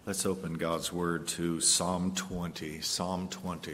Let's open God's Word to Psalm 20. Psalm 20.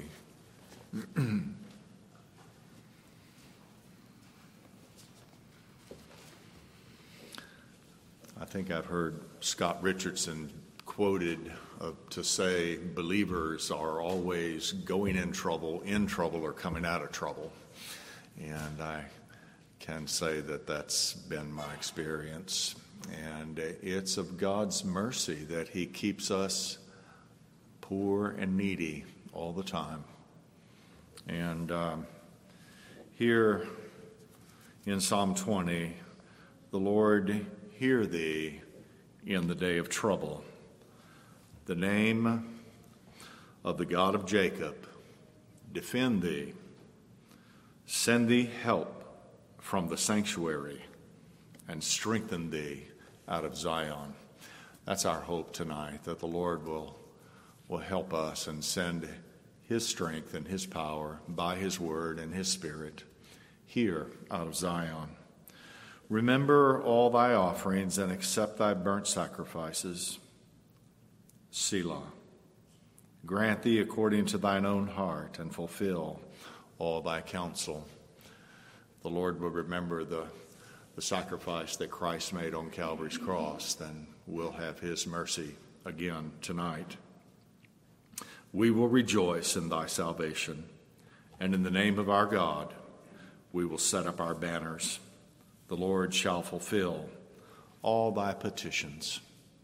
I think I've heard Scott Richardson quoted to say believers are always going in trouble, or coming out of trouble. And I can say that that's been my experience. And it's of God's mercy that he keeps us poor and needy all the time. And here in Psalm 20, the Lord hear thee in the day of trouble. The name of the God of Jacob defend thee. Send thee help from the sanctuary and strengthen thee out of Zion. That's our hope tonight, that the Lord will help us and send his strength and his power by his word and his spirit here out of Zion. Remember all thy offerings and accept thy burnt sacrifices. Selah. Grant thee according to thine own heart and fulfill all thy counsel. The Lord will remember the sacrifice that Christ made on Calvary's cross, then we'll have his mercy again tonight. We will rejoice in thy salvation, and in the name of our God, we will set up our banners. The Lord shall fulfill all thy petitions.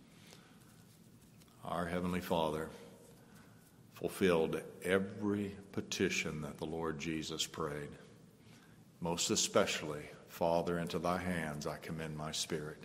Our Heavenly Father fulfilled every petition that the Lord Jesus prayed. Most especially, Father, into thy hands I commend my spirit.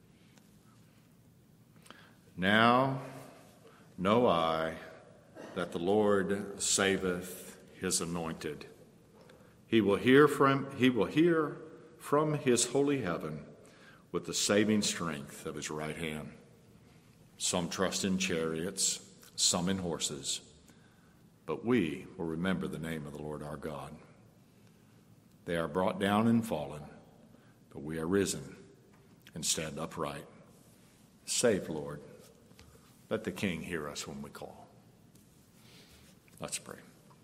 Now know I that the Lord saveth his anointed. He will hear from his holy heaven with the saving strength of his right hand. Some trust in chariots, some in horses, but we will remember the name of the Lord our God. They are brought down and fallen, but we are risen and stand upright. Save, Lord. Let the King hear us when we call. Let's pray.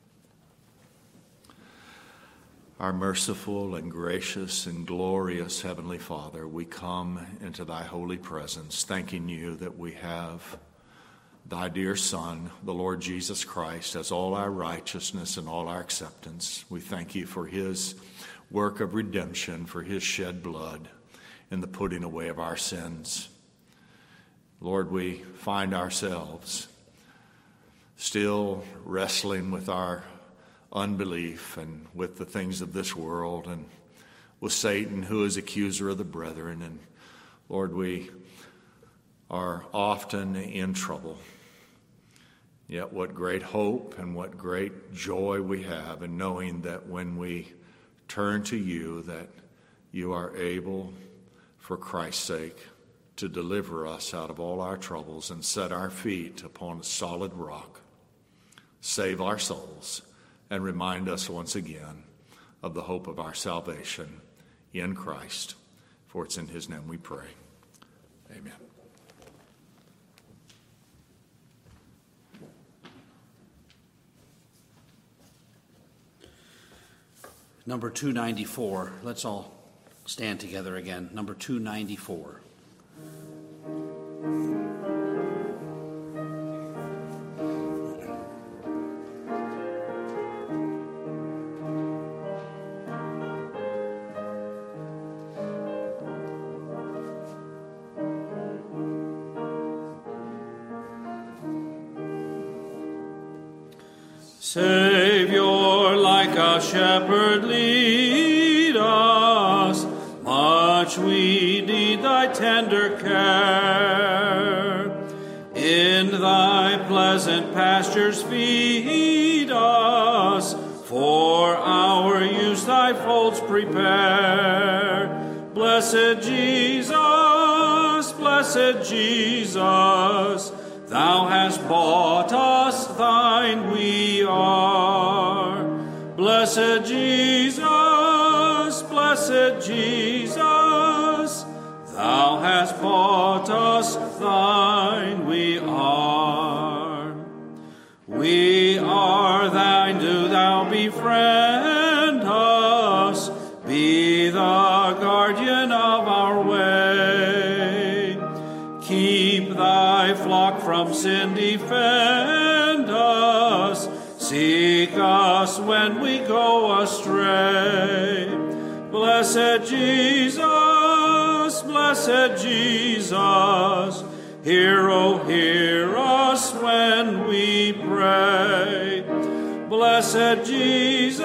Our merciful and gracious and glorious Heavenly Father, we come into thy holy presence, thanking you that we have thy dear Son, the Lord Jesus Christ, as all our righteousness and all our acceptance. We thank you for his work of redemption, for his shed blood and the putting away of our sins. Lord, we find ourselves still wrestling with our unbelief and with the things of this world and with Satan, who is accuser of the brethren. And Lord, we are often in trouble. Yet what great hope and what great joy we have in knowing that when we turn to you, that you are able, for Christ's sake, to deliver us out of all our troubles and set our feet upon a solid rock, save our souls, and remind us once again of the hope of our salvation in Christ. For it's in his name we pray. Amen. Number 294. Let's all stand together again. Number 294. Savior, like a shepherd, lead us. Much we need thy tender care. In thy pleasant pastures feed us. For our use thy folds prepare. Blessed Jesus, thou hast bought us, thine we are. Blessed Jesus, thou hast bought us, thine we are. We are thine, do thou befriend us, be the guardian of our way. Keep thy flock from sin, defend us, seek us when we go astray. Blessed Jesus, hear, oh, hear us when we pray. Blessed Jesus,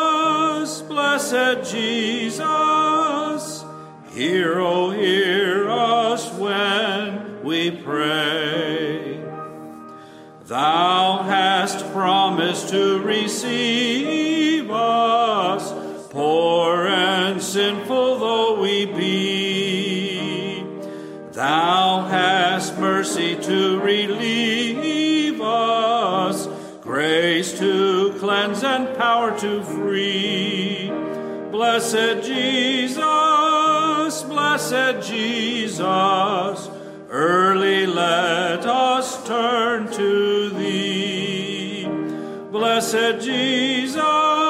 hear, oh, hear us when we pray. Thou hast promised to receive us, poor and sinful though we be. Thou hast mercy to relieve us, grace to cleanse and power to free. Blessed Jesus, early let us turn to thee. Blessed Jesus,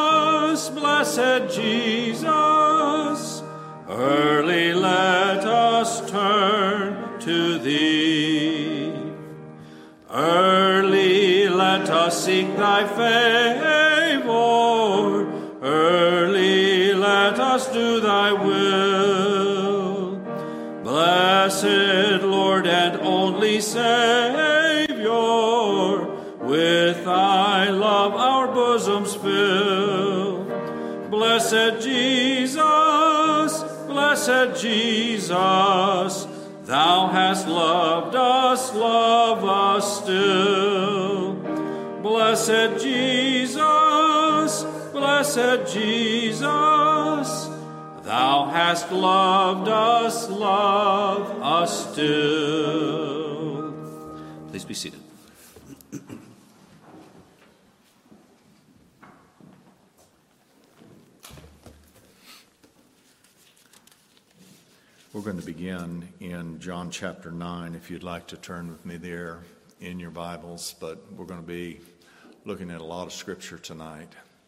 early let us turn to thee. Early let us seek thy favor, early let us do thy will. Blessed Lord and only Savior, with thy love our bosoms fill. Blessed Jesus, thou hast loved us, love us still. Blessed Jesus, thou hast loved us, love us still. Please be seated. We're going to begin in John chapter 9, if you'd like to turn with me there in your Bibles, but we're going to be looking at a lot of Scripture tonight.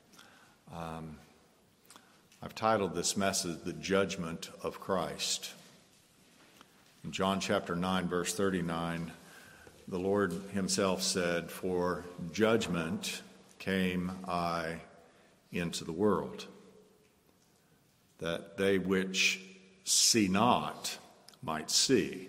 I've titled this message, The Judgment of Christ. In John chapter 9, verse 39, the Lord himself said, "For judgment came I into the world, that they which see not might see,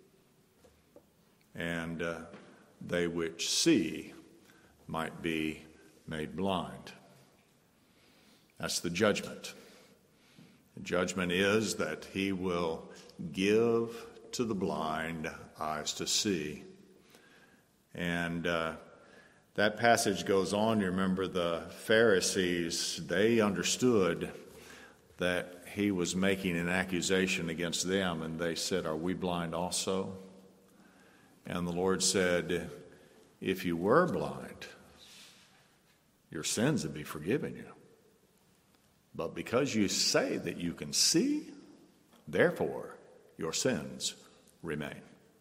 and they which see might be made blind." That's the judgment. The judgment is that he will give to the blind eyes to see. And that passage goes on. You remember the Pharisees, they understood that he was making an accusation against them, and they said, "Are we blind also?" And the Lord said, "If you were blind, your sins would be forgiven you. But because you say that you can see, therefore your sins remain."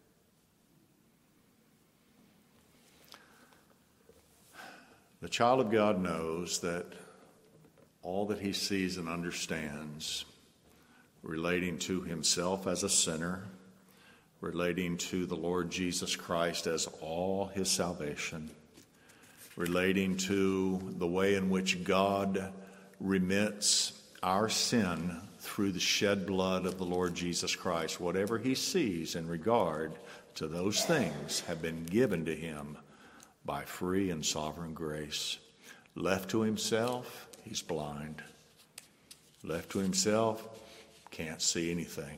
The child of God knows that all that he sees and understands relating to himself as a sinner, relating to the Lord Jesus Christ as all his salvation, relating to the way in which God remits our sin through the shed blood of the Lord Jesus Christ. Whatever he sees in regard to those things have been given to him by free and sovereign grace. Left to himself, he's blind. Left to himself, can't see anything.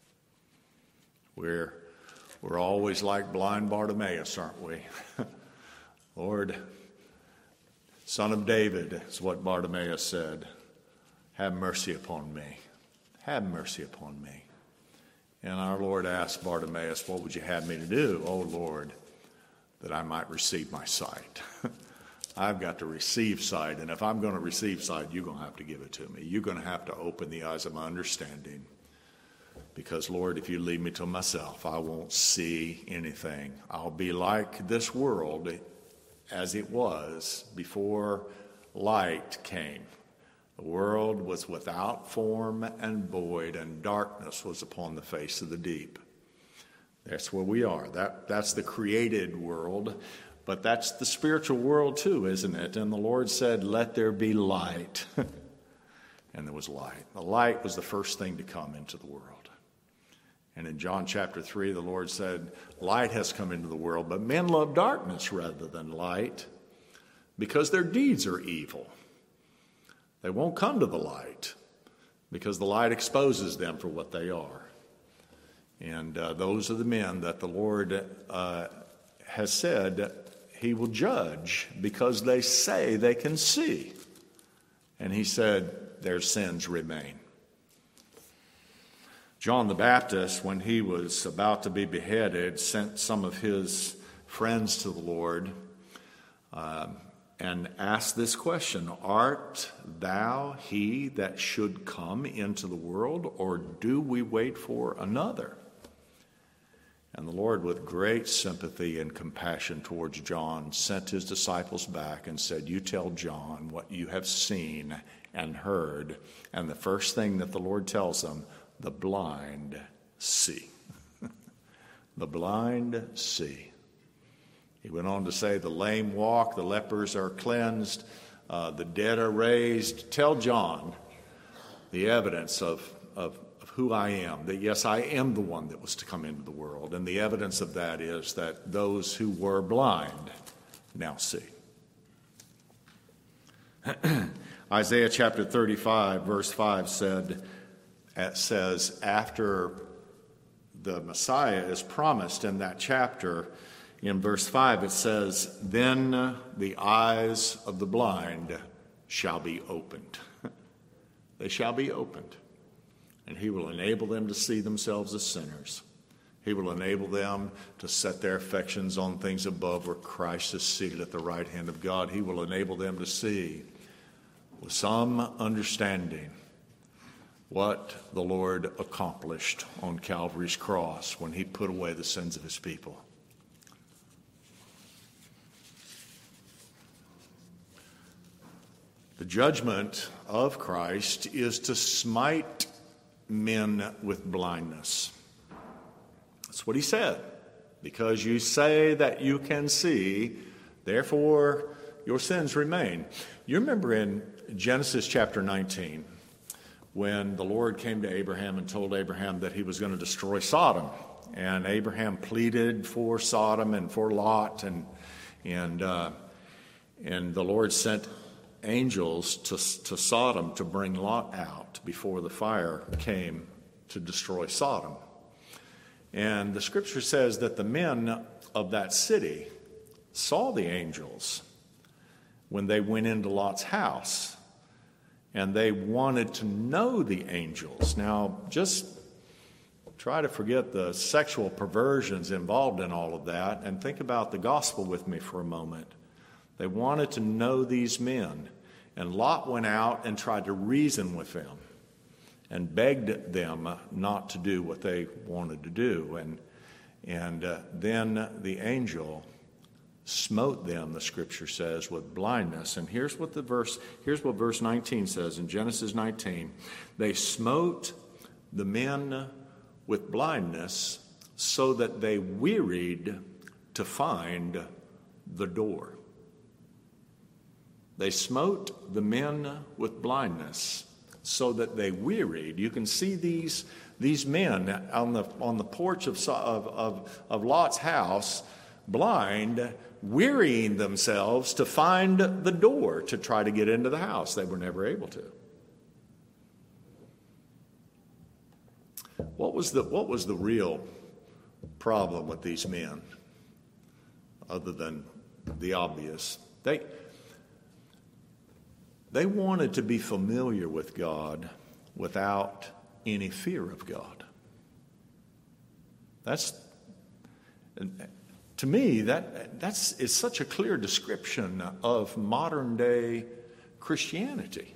We're always like blind Bartimaeus, aren't we? Lord, Son of David, is what Bartimaeus said. Have mercy upon me. Have mercy upon me. And our Lord asked Bartimaeus, what would you have me to do? Oh, Lord, that I might receive my sight. I've got to receive sight, and if I'm going to receive sight, you're going to have to give it to me. You're going to have to open the eyes of my understanding. Because, Lord, if you leave me to myself, I won't see anything. I'll be like this world as it was before light came. The world was without form and void, and darkness was upon the face of the deep. That's where we are. That's the created world, but that's the spiritual world too, isn't it? And the Lord said, "Let there be light." And there was light. The light was the first thing to come into the world. And in John chapter 3, the Lord said, "Light has come into the world, but men love darkness rather than light because their deeds are evil." They won't come to the light because the light exposes them for what they are. And those are the men that the Lord has said he will judge because they say they can see. And he said their sins remain. John the Baptist, when he was about to be beheaded, sent some of his friends to the Lord and asked this question: "Art thou he that should come into the world, or do we wait for another?" And the Lord, with great sympathy and compassion towards John, sent his disciples back and said, "You tell John what you have seen and heard." And the first thing that the Lord tells them, the blind see. The blind see. He went on to say, the lame walk, the lepers are cleansed, the dead are raised. Tell John the evidence of who I am, that yes, I am the one that was to come into the world. And the evidence of that is that those who were blind now see. Isaiah chapter 35, verse 5 says, after the Messiah is promised in that chapter, in verse 5 it says, "Then the eyes of the blind shall be opened." They shall be opened. And he will enable them to see themselves as sinners. He will enable them to set their affections on things above, where Christ is seated at the right hand of God. He will enable them to see with some understanding what the Lord accomplished on Calvary's cross when he put away the sins of his people. The judgment of Christ is to smite men with blindness. That's what he said. Because you say that you can see, therefore your sins remain. You remember in Genesis chapter 19, when the Lord came to Abraham and told Abraham that he was going to destroy Sodom. And Abraham pleaded for Sodom and for Lot, and the Lord sent angels to Sodom to bring Lot out before the fire came to destroy Sodom. And the scripture says that the men of that city saw the angels when they went into Lot's house, and they wanted to know the angels. Now, just try to forget the sexual perversions involved in all of that and think about the gospel with me for a moment. They wanted to know these men. And Lot went out and tried to reason with them and begged them not to do what they wanted to do. And then the angel smote them, the scripture says, with blindness. And here's what verse 19 says in Genesis 19. They smote the men with blindness so that they wearied to find the door. They smote the men with blindness so that they wearied. You can see these men on the porch of Lot's house, blind, wearying themselves to find the door to try to get into the house. They were never able to. What was the real problem with these men, other than the obvious? They wanted to be familiar with God without any fear of God. To me, it's such a clear description of modern day Christianity.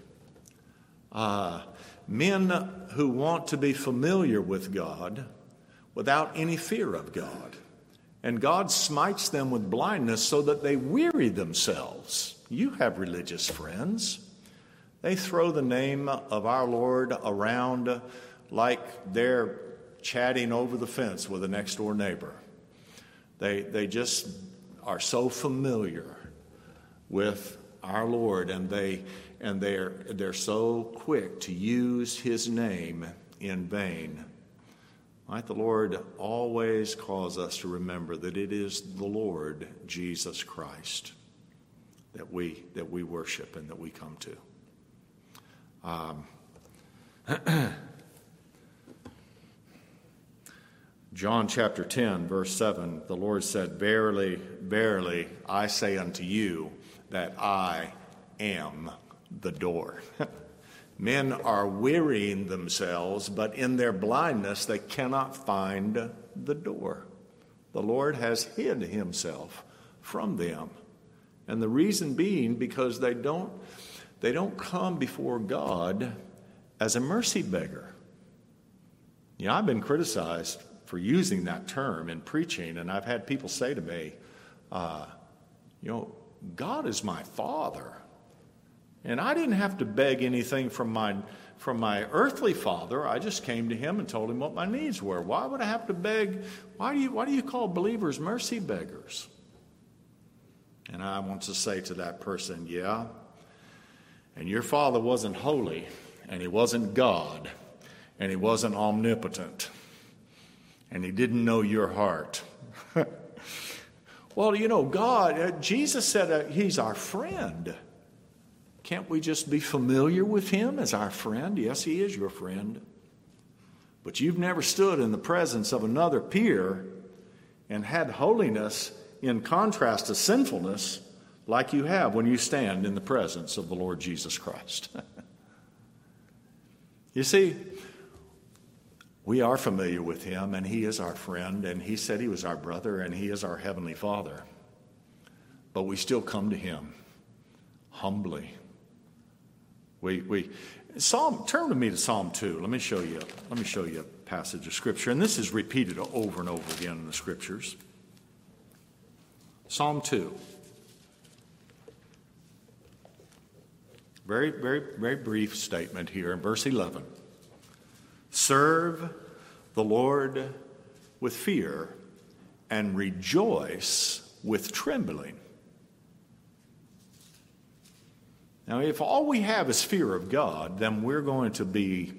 Men who want to be familiar with God without any fear of God. And God smites them with blindness so that they weary themselves. You have religious friends. They throw the name of our Lord around like they're chatting over the fence with a next door neighbor. They just are so familiar with our Lord, and they're so quick to use his name in vain. Might the Lord always cause us to remember that it is the Lord Jesus Christ that we worship and that we come to. John chapter 10, verse 7, the Lord said, "Verily, verily, I say unto you that I am the door." Men are wearying themselves, but in their blindness they cannot find the door. The Lord has hid himself from them. And the reason being because they don't come before God as a mercy beggar. You know, I've been criticized for using that term in preaching, and I've had people say to me, God is my Father. And I didn't have to beg anything from my earthly father. I just came to him and told him what my needs were. Why would I have to beg? Why do you call believers mercy beggars? And I want to say to that person, yeah, and your father wasn't holy, and he wasn't God, and he wasn't omnipotent, and he didn't know your heart. Well, God, Jesus said he's our friend. Can't we just be familiar with him as our friend? Yes, he is your friend. But you've never stood in the presence of another peer and had holiness in contrast to sinfulness like you have when you stand in the presence of the Lord Jesus Christ. You see, we are familiar with him, and he is our friend, and he said he was our brother, and he is our heavenly Father. But we still come to him humbly. Turn with me to Psalm 2. Let me show you a passage of Scripture, and this is repeated over and over again in the Scriptures. Psalm 2. Very, very, very brief statement here in verse 11. Serve the Lord with fear and rejoice with trembling. Now, if all we have is fear of God, then we're going to be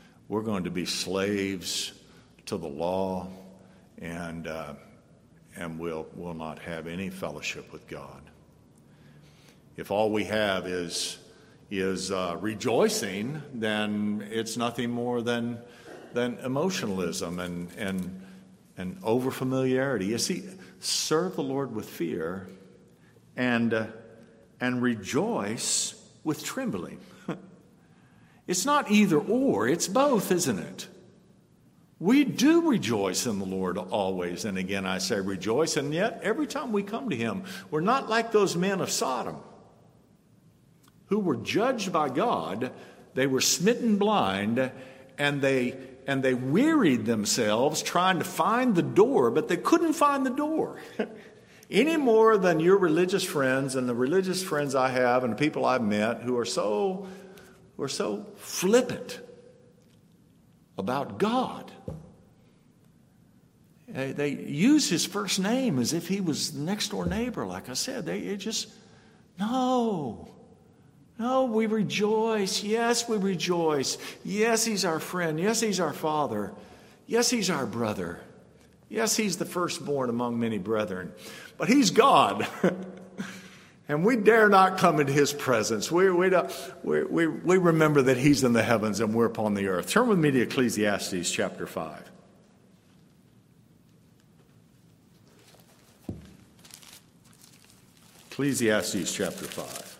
slaves to the law, and we'll not have any fellowship with God. If all we have is rejoicing, then it's nothing more than emotionalism and overfamiliarity. You see, serve the Lord with fear and rejoice with trembling. It's not either or, it's both, isn't it? We do rejoice in the Lord always, and again I say rejoice, and yet every time we come to him, we're not like those men of Sodom who were judged by God. They were smitten blind, and they wearied themselves trying to find the door, but they couldn't find the door. Any more than your religious friends and the religious friends I have and the people I've met who are so flippant about God. They use his first name as if he was the next door neighbor. Like I said, no, we rejoice. Yes, we rejoice. Yes, he's our friend. Yes, he's our father. Yes, he's our brother. Yes, he's the firstborn among many brethren. But he's God. And we dare not come into his presence. We remember that he's in the heavens and we're upon the earth. Turn with me to Ecclesiastes chapter 5. Ecclesiastes chapter 5.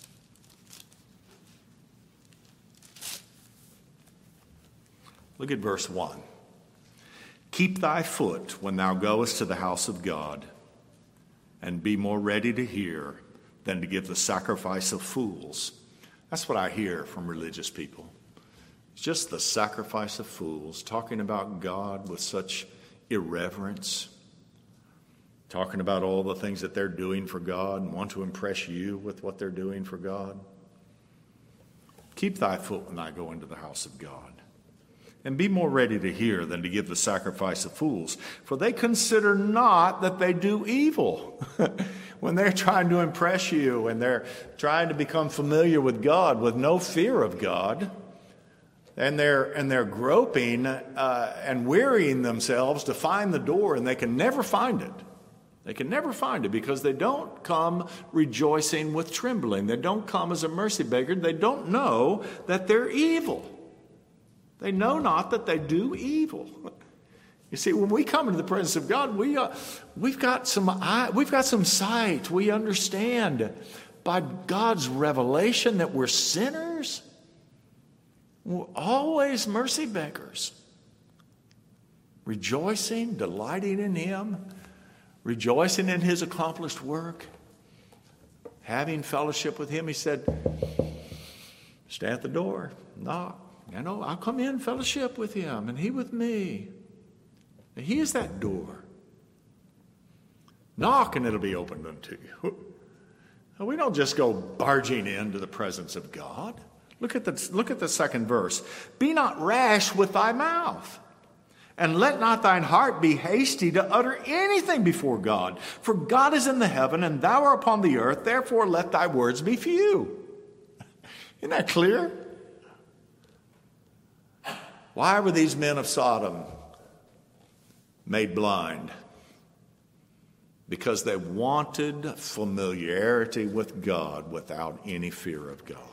Look at verse 1. Keep thy foot when thou goest to the house of God, and be more ready to hear than to give the sacrifice of fools. That's what I hear from religious people. It's just the sacrifice of fools, talking about God with such irreverence. talking about all the things that they're doing for God and want to impress you with what they're doing for God. Keep thy foot when thou go into the house of God. And be more ready to hear than to give the sacrifice of fools, for they consider not that they do evil. When they're trying to impress you and they're trying to become familiar with God with no fear of God, and they're groping and wearying themselves to find the door, and they can never find it. They can never find it because they don't come rejoicing with trembling. They don't come as a mercy beggar. They don't know that they're evil. They know not that they do evil. You see, when we come into the presence of God, we've got some sight. We understand by God's revelation that we're sinners. We're always mercy beggars, rejoicing, delighting in Him, rejoicing in His accomplished work, having fellowship with Him. He said, "Stand at the door, knock. I'll come in, fellowship with Him, and He with me." And He is that door. Knock, and it'll be opened unto you. We don't just go barging into the presence of God. Look at the second verse. Be not rash with thy mouth, and let not thine heart be hasty to utter anything before God. For God is in the heaven, and thou art upon the earth. Therefore let thy words be few. Isn't that clear? Why were these men of Sodom made blind? Because they wanted familiarity with God without any fear of God.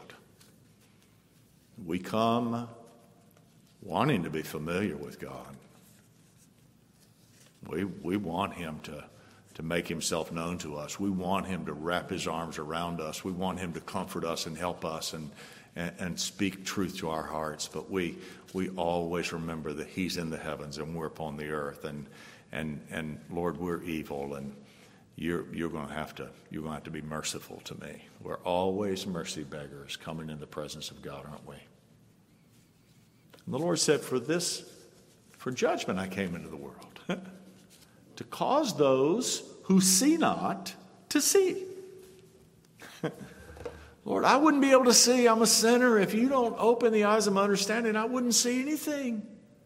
We come wanting to be familiar with God. We want Him to make Himself known to us. We want Him to wrap His arms around us. We want Him to comfort us and help us and speak truth to our hearts. But we always remember that He's in the heavens and we're upon the earth. And Lord, we're evil, and you're going to have to be merciful to me. We're always mercy beggars coming in the presence of God, aren't we? And the Lord said, for judgment I came into the world, to cause those who see not to see. Lord, I wouldn't be able to see. I'm a sinner. If you don't open the eyes of my understanding, I wouldn't see anything.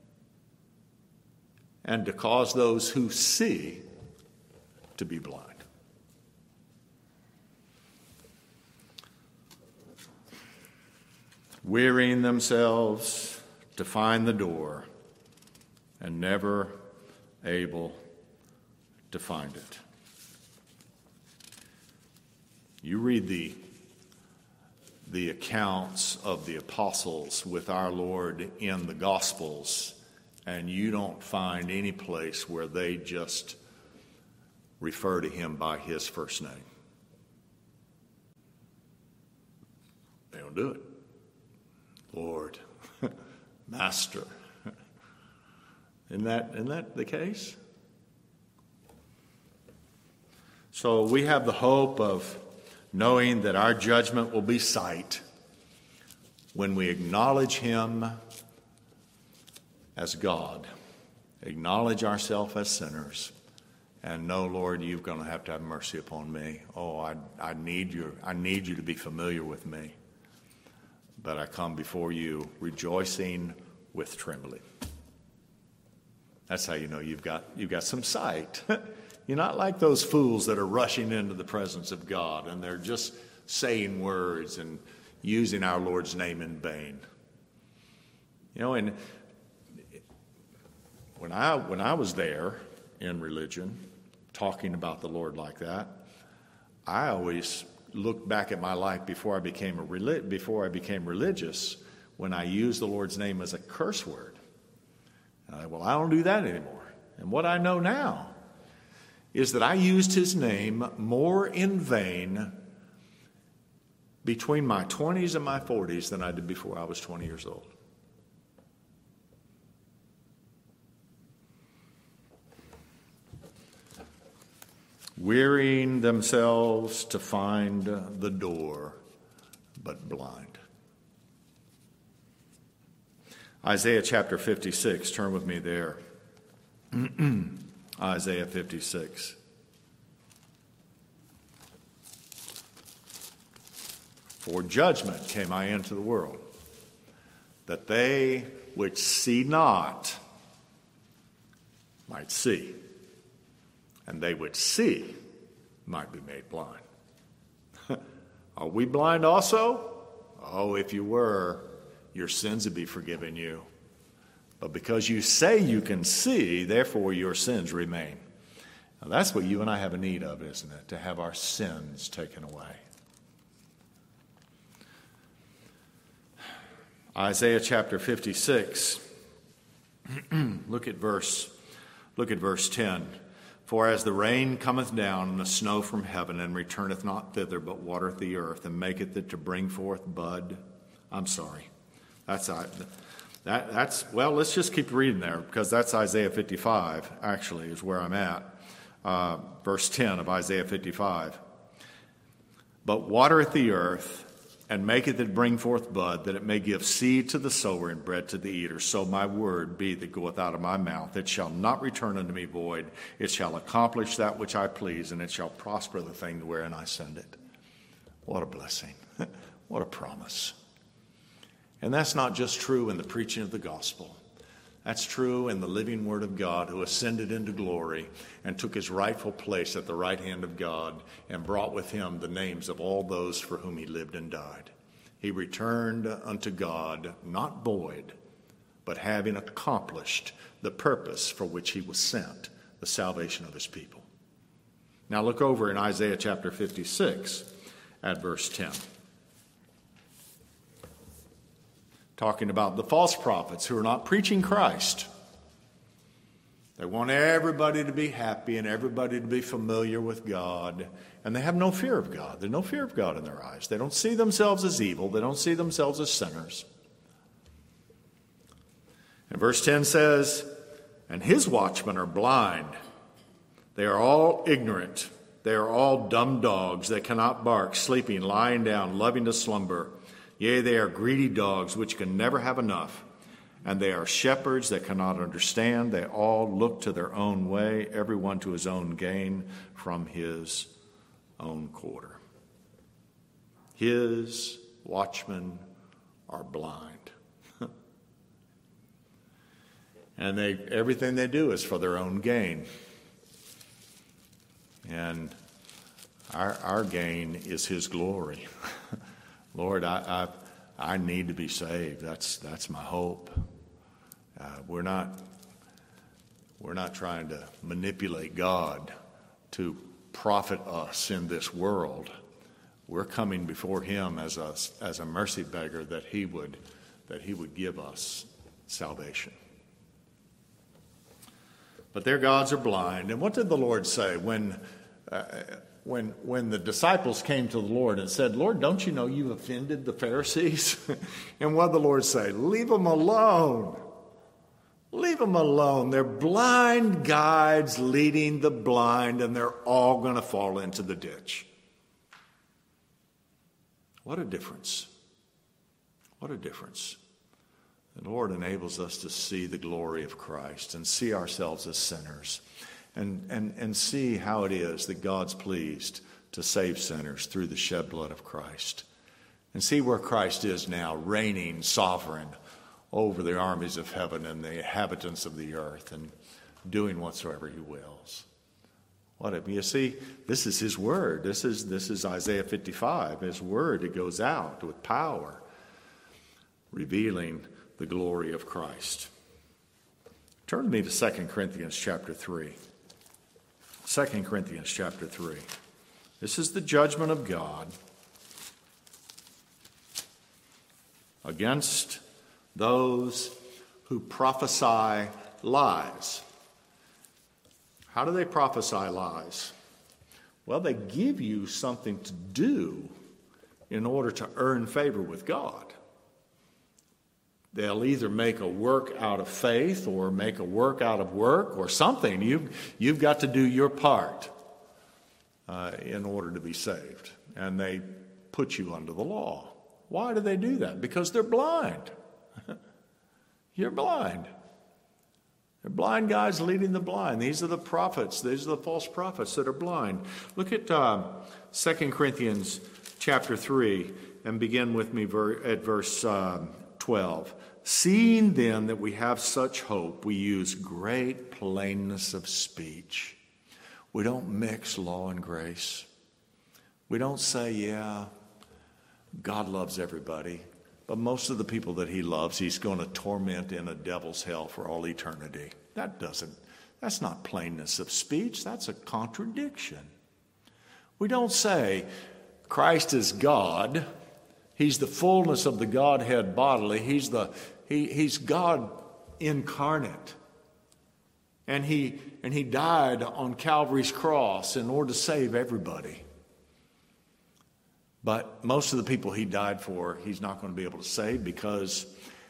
And to cause those who see to be blind. Wearying themselves to find the door and never able to find it. You read the accounts of the apostles with our Lord in the Gospels, and you don't find any place where they just refer to Him by His first name. They don't do it. Lord, Master. Isn't that the case? So we have the hope of knowing that our judgment will be sight when we acknowledge Him as God, acknowledge ourselves as sinners, and know, Lord, you're going to have mercy upon me. Oh, I need you to be familiar with me. But I come before you rejoicing with trembling. That's how you know you've got some sight. You're not like those fools that are rushing into the presence of God and they're just saying words and using our Lord's name in vain. You know, and when I was there in religion, talking about the Lord like that, I always looked back at my life before I became religious, when I used the Lord's name as a curse word. Well, I don't do that anymore. And what I know now is that I used His name more in vain between my 20s and my 40s than I did before I was 20 years old. Wearying themselves to find the door, but blind. Isaiah chapter 56, turn with me there. Isaiah 56. For judgment came I into the world, that they which see not might see, and they which see might be made blind. Are we blind also? Oh, if you were, your sins would be forgiven you. But because you say you can see, therefore your sins remain. Now that's what you and I have a need of, isn't it? To have our sins taken away. Isaiah chapter 56. Look at verse 10. For as the rain cometh down and the snow from heaven, and returneth not thither, but watereth the earth, and maketh it to bring forth bud. I'm sorry. That's let's just keep reading there, because that's Isaiah 55, actually, is where I'm at. Verse 10 of Isaiah 55. But watereth the earth, and maketh it bring forth bud, that it may give seed to the sower and bread to the eater. So my word be that goeth out of my mouth. It shall not return unto me void. It shall accomplish that which I please, and it shall prosper the thing wherein I send it. What a blessing. What a promise. And that's not just true in the preaching of the gospel. That's true in the living Word of God, who ascended into glory and took his rightful place at the right hand of God and brought with him the names of all those for whom he lived and died. He returned unto God, not void, but having accomplished the purpose for which he was sent, the salvation of his people. Now look over in Isaiah chapter 56 at verse 10. Talking about the false prophets who are not preaching Christ. They want everybody to be happy and everybody to be familiar with God. And they have no fear of God. There's no fear of God in their eyes. They don't see themselves as evil. They don't see themselves as sinners. And verse 10 says, and his watchmen are blind. They are all ignorant. They are all dumb dogs. They cannot bark, sleeping, lying down, loving to slumber. Yea, they are greedy dogs which can never have enough. And they are shepherds that cannot understand. They all look to their own way, everyone to his own gain from his own quarter. His watchmen are blind. And everything they do is for their own gain. And our gain is his glory. Lord, I need to be saved. That's my hope. We're not trying to manipulate God to profit us in this world. We're coming before him as a mercy beggar that he would give us salvation. But their gods are blind. And what did the Lord say when the disciples came to the Lord and said, Lord, don't you know you've offended the Pharisees? And what did the Lord say? Leave them alone. Leave them alone. They're blind guides leading the blind, and they're all going to fall into the ditch. What a difference. What a difference. The Lord enables us to see the glory of Christ and see ourselves as sinners. And see how it is that God's pleased to save sinners through the shed blood of Christ. And see where Christ is now, reigning sovereign over the armies of heaven and the inhabitants of the earth, and doing whatsoever he wills. You see, this is his word. This is Isaiah 55, his word. It goes out with power, revealing the glory of Christ. Turn with me to 2 Corinthians chapter 3. 2 Corinthians chapter 3. This is the judgment of God against those who prophesy lies. How do they prophesy lies? Well, they give you something to do in order to earn favor with God. They'll either make a work out of faith or make a work out of work or something. You've got to do your part in order to be saved. And they put you under the law. Why do they do that? Because they're blind. You're blind. They're blind guys leading the blind. These are the prophets. These are the false prophets that are blind. Look at 2 Corinthians chapter 3 and begin with me at verse 12. Seeing then that we have such hope, we use great plainness of speech. We don't mix law and grace. We don't say, yeah, God loves everybody, but most of the people that he loves, he's going to torment in a devil's hell for all eternity. That's not plainness of speech. That's a contradiction. We don't say Christ is God. He's the fullness of the Godhead bodily. He's God incarnate. And he died on Calvary's cross in order to save everybody. But most of the people he died for, he's not going to be able to save because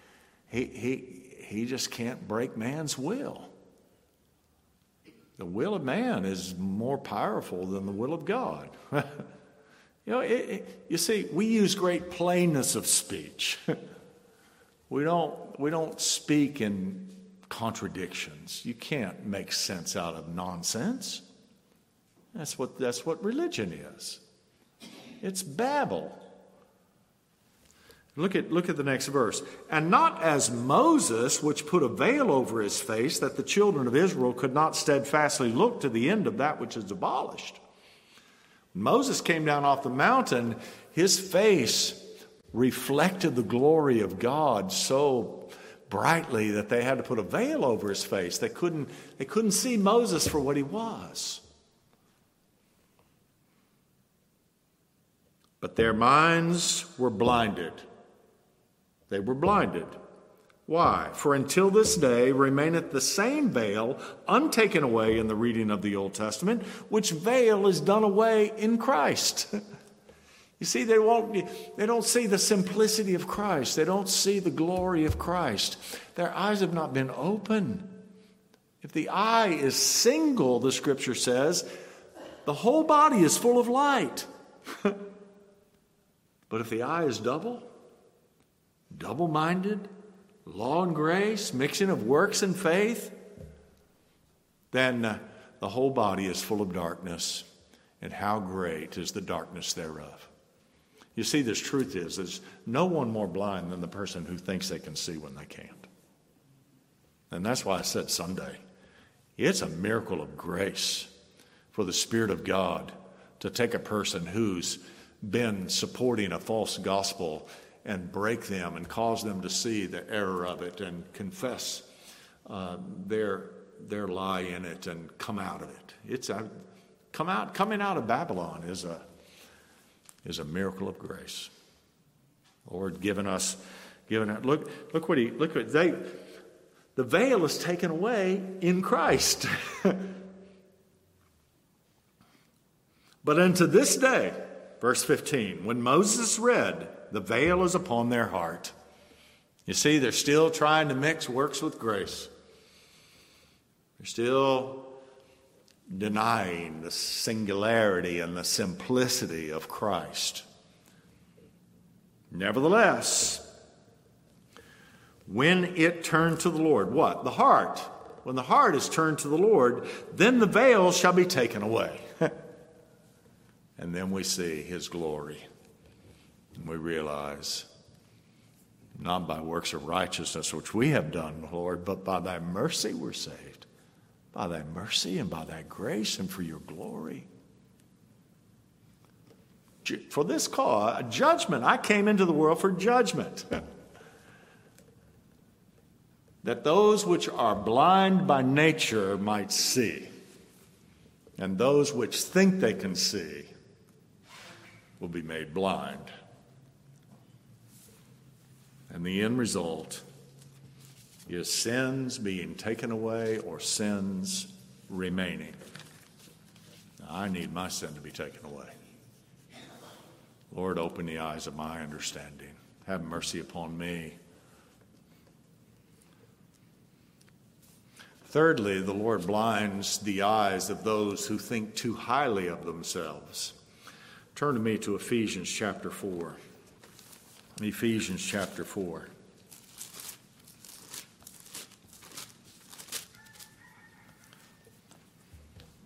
he just can't break man's will. The will of man is more powerful than the will of God. You see, we use great plainness of speech. We don't speak in contradictions. You can't make sense out of nonsense. That's what religion is. It's babble. Look at the next verse. And not as Moses, which put a veil over his face, that the children of Israel could not steadfastly look to the end of that which is abolished. When Moses came down off the mountain, his face reflected the glory of God so brightly that they had to put a veil over his face. They couldn't see Moses for what he was. But their minds were blinded. They were blinded. Why? For until this day remaineth the same veil untaken away in the reading of the Old Testament, which veil is done away in Christ. You see, they don't see the simplicity of Christ. They don't see the glory of Christ. Their eyes have not been open. If the eye is single, the scripture says, the whole body is full of light. But if the eye is double-minded, law and grace, mixing of works and faith, then the whole body is full of darkness, and how great is the darkness thereof. You see, this truth is, there's no one more blind than the person who thinks they can see when they can't. And that's why I said Sunday, it's a miracle of grace for the Spirit of God to take a person who's been supporting a false gospel and break them and cause them to see the error of it and confess their lie in it and come out of it. Coming out of Babylon is a miracle of grace. Lord, look what the veil is taken away in Christ. But unto this day, verse 15, when Moses read, the veil is upon their heart. You see, they're still trying to mix works with grace. They're still denying the singularity and the simplicity of Christ. Nevertheless, when it turned to the Lord, what? The heart. When the heart is turned to the Lord, then the veil shall be taken away. And then we see his glory. And we realize, not by works of righteousness which we have done, Lord, but by thy mercy we're saved. By thy mercy and by thy grace and for your glory. For this cause, judgment. I came into the world for judgment. That those which are blind by nature might see. And those which think they can see will be made blind. And the end result is sins being taken away or sins remaining. Now, I need my sin to be taken away. Lord, open the eyes of my understanding. Have mercy upon me. Thirdly, the Lord blinds the eyes of those who think too highly of themselves. Turn to me to Ephesians chapter 4. Ephesians chapter 4.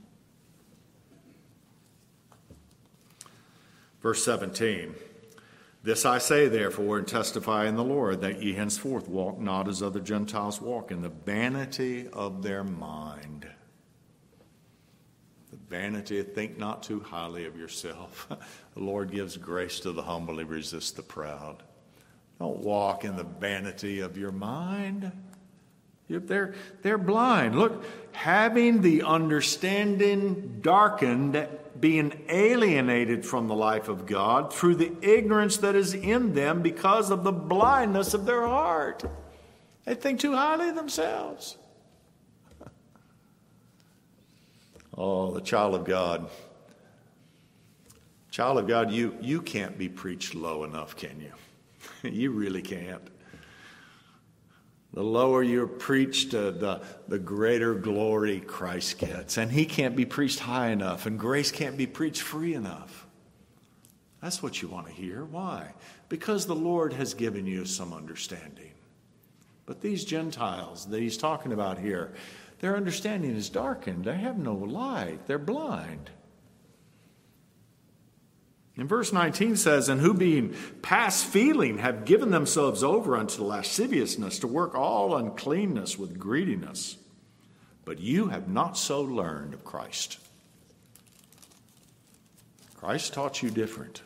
Verse 17. This I say, therefore, and testify in the Lord, that ye henceforth walk not as other Gentiles walk, in the vanity of their mind. The vanity, think not too highly of yourself. The Lord gives grace to the humble, he resists the proud. Don't walk in the vanity of your mind. They're blind. Look, having the understanding darkened, being alienated from the life of God through the ignorance that is in them because of the blindness of their heart. They think too highly of themselves. Oh, the child of God. Child of God, you can't be preached low enough, can you? You really can't. The lower you're preached, the greater glory Christ gets. And he can't be preached high enough, and grace can't be preached free enough. That's what you want to hear. Why? Because the Lord has given you some understanding. But these Gentiles that he's talking about here, their understanding is darkened. They have no light. They're blind. And verse 19 says, and who being past feeling have given themselves over unto lasciviousness to work all uncleanness with greediness. But you have not so learned of Christ. Christ taught you different.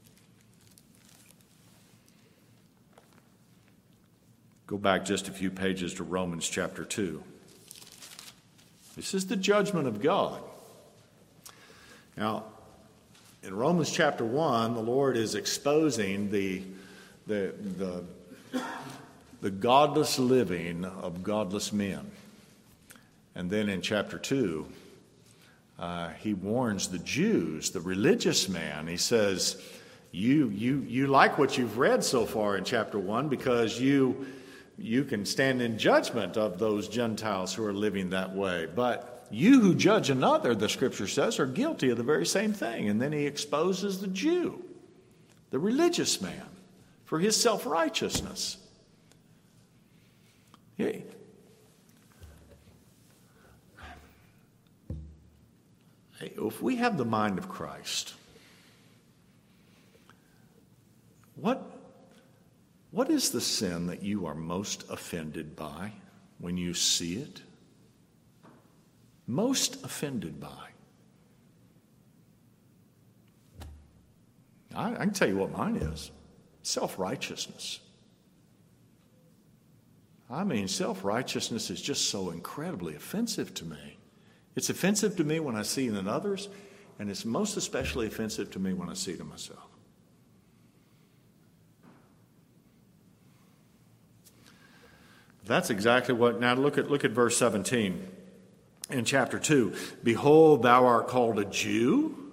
Go back just a few pages to Romans chapter 2. This is the judgment of God. Now, in Romans chapter 1, the Lord is exposing the godless living of godless men. And then in chapter 2, he warns the Jews, the religious man. He says, you like what you've read so far in chapter 1 because you can stand in judgment of those Gentiles who are living that way. But you who judge another, the scripture says, are guilty of the very same thing. And then he exposes the Jew, the religious man, for his self-righteousness. Hey, if we have the mind of Christ, what is the sin that you are most offended by when you see it? Most offended by? I can tell you what mine is. Self-righteousness. I mean, self-righteousness is just so incredibly offensive to me. It's offensive to me when I see it in others, and it's most especially offensive to me when I see it in myself. That's exactly what. Now look at verse 17 in chapter 2. Behold, thou art called a Jew,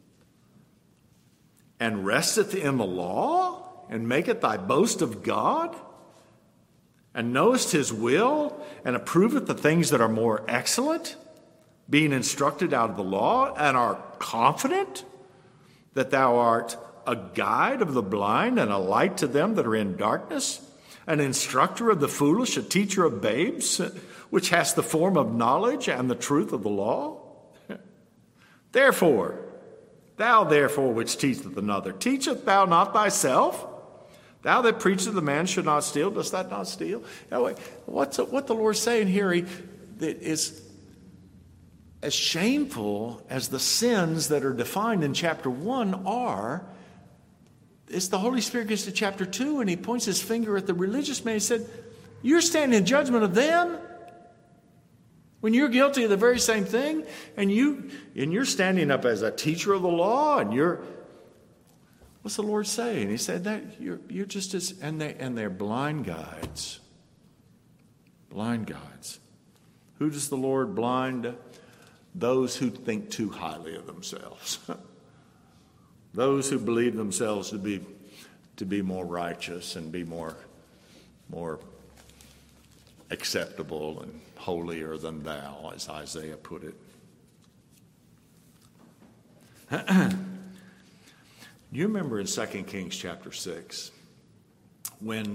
and resteth in the law, and maketh thy boast of God, and knowest his will, and approveth the things that are more excellent, being instructed out of the law, and art confident that thou art a guide of the blind, and a light to them that are in darkness, an instructor of the foolish, a teacher of babes, which hast the form of knowledge and the truth of the law? Therefore, thou therefore which teacheth another, teacheth thou not thyself? Thou that preachest the man should not steal, dost thou not steal? Now, what the Lord's saying here is as shameful as the sins that are defined in chapter 1 are. It's the Holy Spirit gets to chapter 2 and he points his finger at the religious man. He said, you're standing in judgment of them when you're guilty of the very same thing, and you're standing up as a teacher of the law, and what's the Lord saying? He said that you're just as, and they're blind guides. Blind guides. Who does the Lord blind? Those who think too highly of themselves. Those who believe themselves to be more righteous and be more acceptable and holier than thou, as Isaiah put it. You remember in 2 Kings chapter 6 when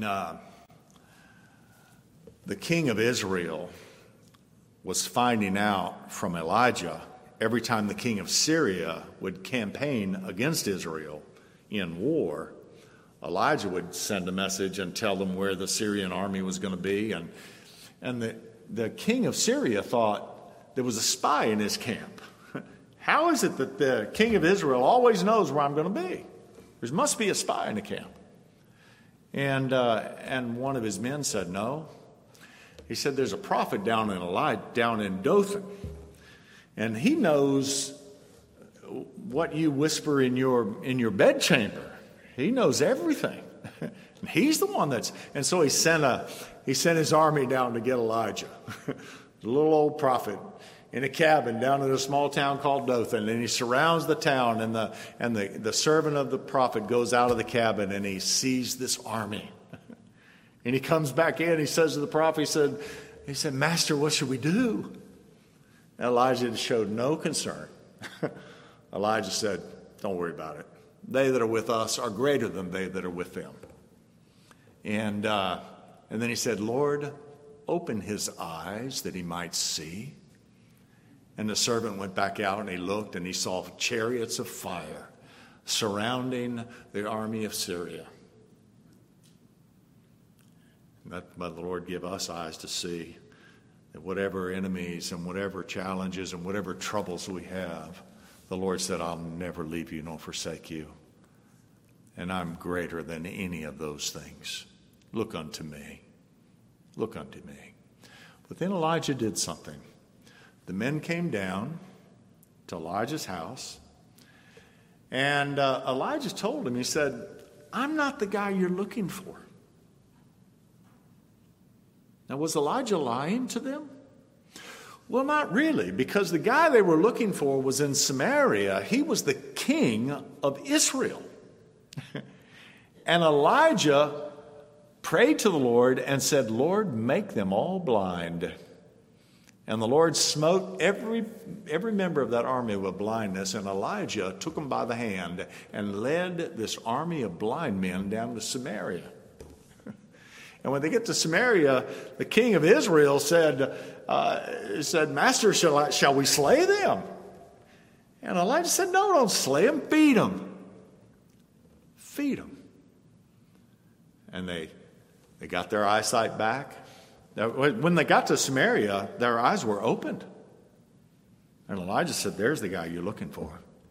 the king of Israel was finding out from Elijah every time the king of Syria would campaign against Israel in war, Elijah would send a message and tell them where the Syrian army was going to be. And the king of Syria thought there was a spy in his camp. How is it that the king of Israel always knows where I'm going to be? There must be a spy in the camp. And one of his men said, no. He said, there's a prophet down in Dothan, and he knows what you whisper in your bedchamber. He knows everything. He's the one and so he sent his army down to get Elijah, the little old prophet, in a cabin down in a small town called Dothan, and he surrounds the town, and the servant of the prophet goes out of the cabin, and he sees this army. And he comes back in, he says to the prophet, he said, Master, what should we do? And Elijah showed no concern. Elijah said, don't worry about it. They that are with us are greater than they that are with them. And then he said, Lord, open his eyes that he might see. And the servant went back out, and he looked, and he saw chariots of fire surrounding the army of Syria. Let the Lord give us eyes to see that whatever enemies and whatever challenges and whatever troubles we have, the Lord said, I'll never leave you nor forsake you. And I'm greater than any of those things. Look unto me. Look unto me. But then Elijah did something. The men came down to Elijah's house, and Elijah told him, he said, I'm not the guy you're looking for. Now, was Elijah lying to them? Well, not really, because the guy they were looking for was in Samaria. He was the king of Israel. And Elijah prayed to the Lord and said, Lord, make them all blind. And the Lord smote every member of that army with blindness, and Elijah took them by the hand and led this army of blind men down to Samaria. And when they get to Samaria, the king of Israel said, Master, shall we slay them? And Elijah said, no, don't slay them, feed them. Feed them. And they got their eyesight back. When they got to Samaria, their eyes were opened. And Elijah said, there's the guy you're looking for.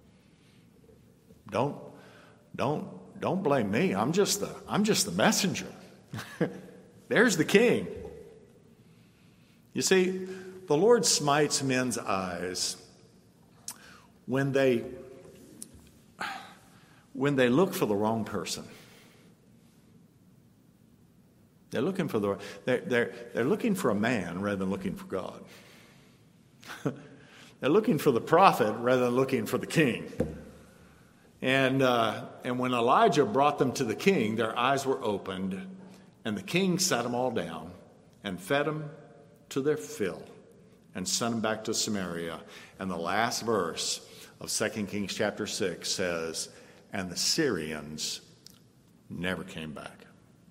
Don't blame me. I'm just the messenger. There's the king. You see, the Lord smites men's eyes when they look for the wrong person. They're looking for they're looking for a man rather than looking for God. They're looking for the prophet rather than looking for the king. And when Elijah brought them to the king, their eyes were opened, and the king sat them all down and fed them to their fill and sent them back to Samaria. And the last verse of 2 Kings chapter 6 says, and the Syrians never came back.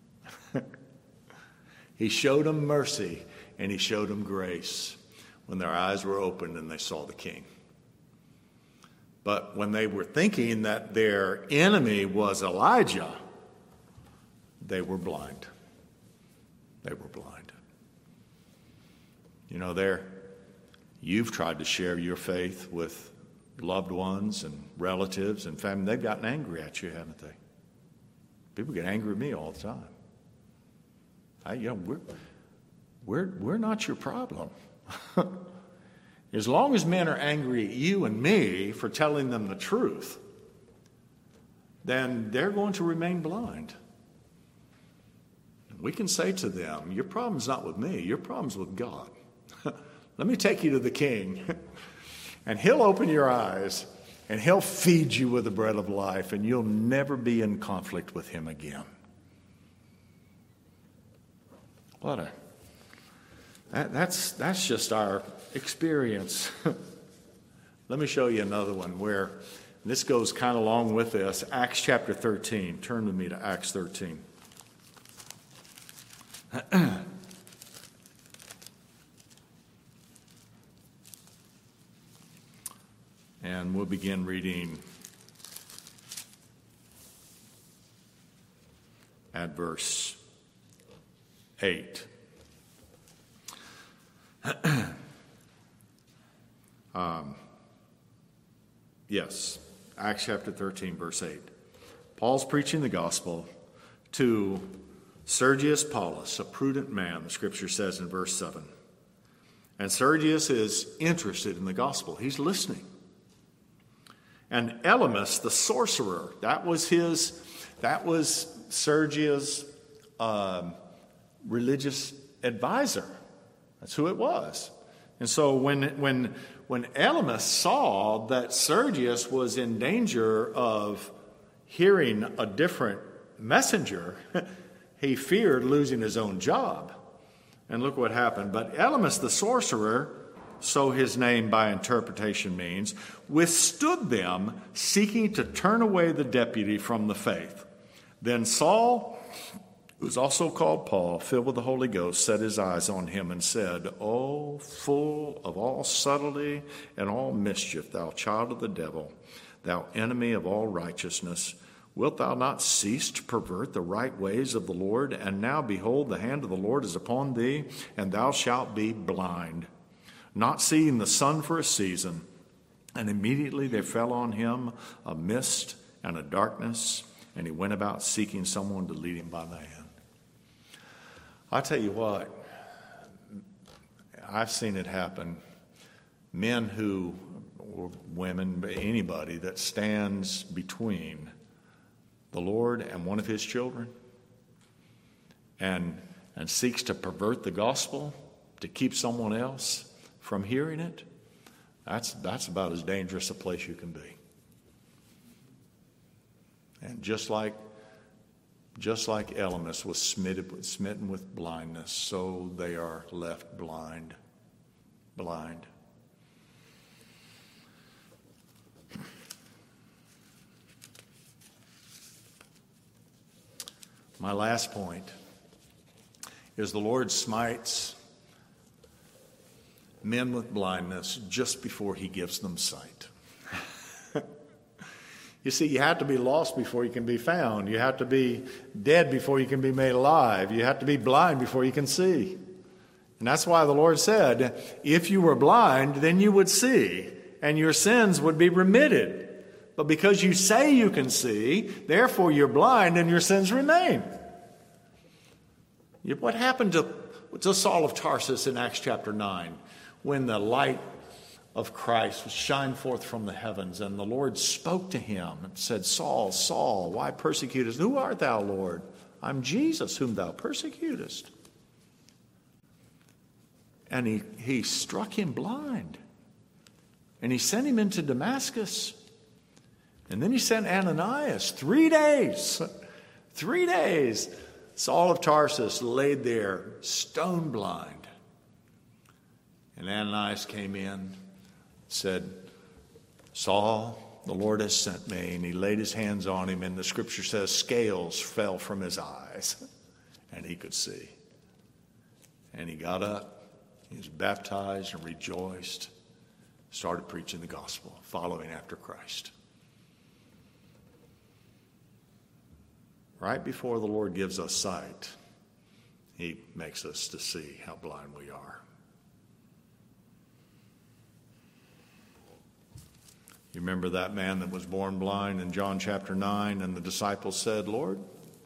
He showed them mercy, and he showed them grace when their eyes were opened and they saw the king. But when they were thinking that their enemy was Elijah, they were blind. They were blind. You know, you've tried to share your faith with loved ones and relatives and family. They've gotten angry at you, haven't they? People get angry at me all the time. We're not your problem. As long as men are angry at you and me for telling them the truth, then they're going to remain blind. We can say to them, your problem's not with me, your problem's with God. Let me take you to the king, and he'll open your eyes, and he'll feed you with the bread of life, and you'll never be in conflict with him again. That's just our experience. Let me show you another one where this goes kind of along with this. Acts chapter 13. Turn with me to Acts 13. And we'll begin reading at verse 8. Yes, Acts chapter 13, verse 8. Paul's preaching the gospel to Sergius Paulus, a prudent man, the scripture says in verse 7. And Sergius is interested in the gospel. He's listening. And Elymas, the sorcerer, that was Sergius' religious advisor. That's who it was. And so when Elymas saw that Sergius was in danger of hearing a different messenger, he feared losing his own job. And look what happened. But Elymas the sorcerer, so his name by interpretation means, withstood them, seeking to turn away the deputy from the faith. Then Saul, who was also called Paul, filled with the Holy Ghost, set his eyes on him and said, O full of all subtlety and all mischief, thou child of the devil, thou enemy of all righteousness, wilt thou not cease to pervert the right ways of the Lord? And now, behold, the hand of the Lord is upon thee, and thou shalt be blind, not seeing the sun for a season. And immediately there fell on him a mist and a darkness, and he went about seeking someone to lead him by the hand. I tell you what, I've seen it happen. Men who, or women, anybody that stands between the Lord and one of his children and seeks to pervert the gospel to keep someone else from hearing it, that's about as dangerous a place you can be. And just like Elymas was smitten with blindness, so they are left blind. My last point is the Lord smites men with blindness just before he gives them sight. You see, you have to be lost before you can be found. You have to be dead before you can be made alive. You have to be blind before you can see. And that's why the Lord said, if you were blind, then you would see, and your sins would be remitted. But because you say you can see, therefore you're blind and your sins remain. What happened to Saul of Tarsus in Acts chapter 9 when the light of Christ shined forth from the heavens and the Lord spoke to him and said, Saul, Saul, why persecutest? Who art thou, Lord? I'm Jesus whom thou persecutest. And he struck him blind. And he sent him into Damascus. And then he sent Ananias 3 days. 3 days. Saul of Tarsus laid there stone blind. And Ananias came in, said, Saul, the Lord has sent me. And he laid his hands on him, and the scripture says scales fell from his eyes, and he could see. And he got up, he was baptized and rejoiced, started preaching the gospel, following after Christ. Right before the Lord gives us sight, he makes us to see how blind we are. You remember that man that was born blind in John chapter 9, and the disciples said, Lord,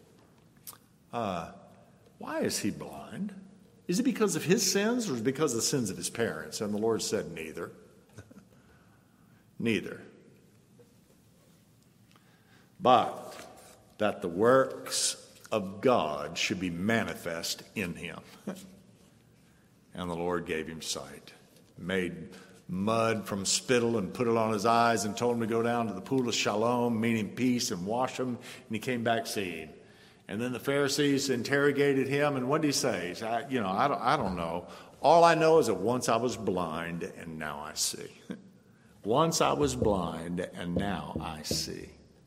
why is he blind? Is it because of his sins or is it because of the sins of his parents? And the Lord said, neither. Neither. But that the works of God should be manifest in him. And the Lord gave him sight, made mud from spittle and put it on his eyes and told him to go down to the pool of Siloam, meaning peace, and wash them, and he came back seeing. And then the Pharisees interrogated him, and what did he say? He said, I don't know. All I know is that once I was blind, and now I see. Once I was blind, and now I see.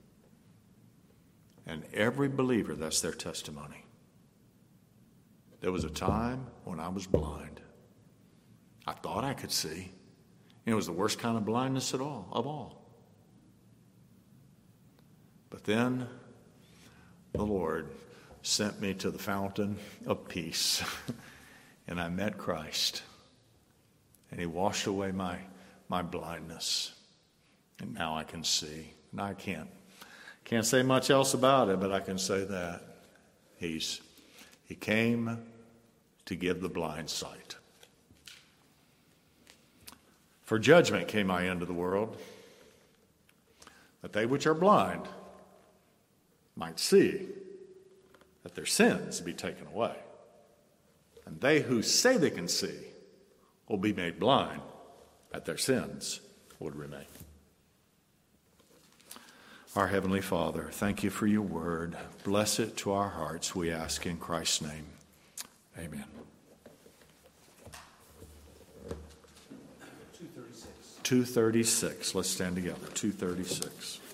And every believer, that's their testimony. There was a time when I was blind. I thought I could see. And it was the worst kind of blindness of all. But then the Lord sent me to the fountain of peace. And I met Christ. And he washed away my blindness. And now I can see. And I can't say much else about it, but I can say that he came to give the blind sight. For judgment came I into the world, that they which are blind might see, that their sins be taken away. And they who say they can see will be made blind, that their sins would remain. Our Heavenly Father, thank you for your word. Bless it to our hearts, we ask in Christ's name. Amen. 236. Let's stand together. 236.